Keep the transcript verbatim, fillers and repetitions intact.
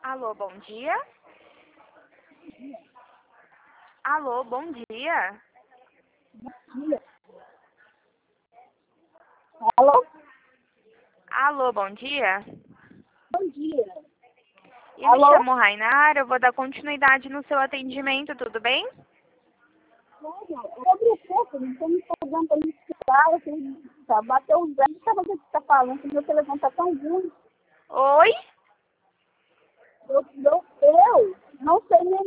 Alô, bom dia? Alô, bom dia? Dia. Alô? Alô, bom dia? Bom dia. Eu me Alô? chamo Rainara, eu vou dar continuidade no seu atendimento, tudo bem? Olha, sobre o corpo, não estou me pagando para me explicar, eu tenho que bater os dentes, sabe o que você está falando, que meu telefone está tão ruim. Oi? Eu, eu, eu não sei nem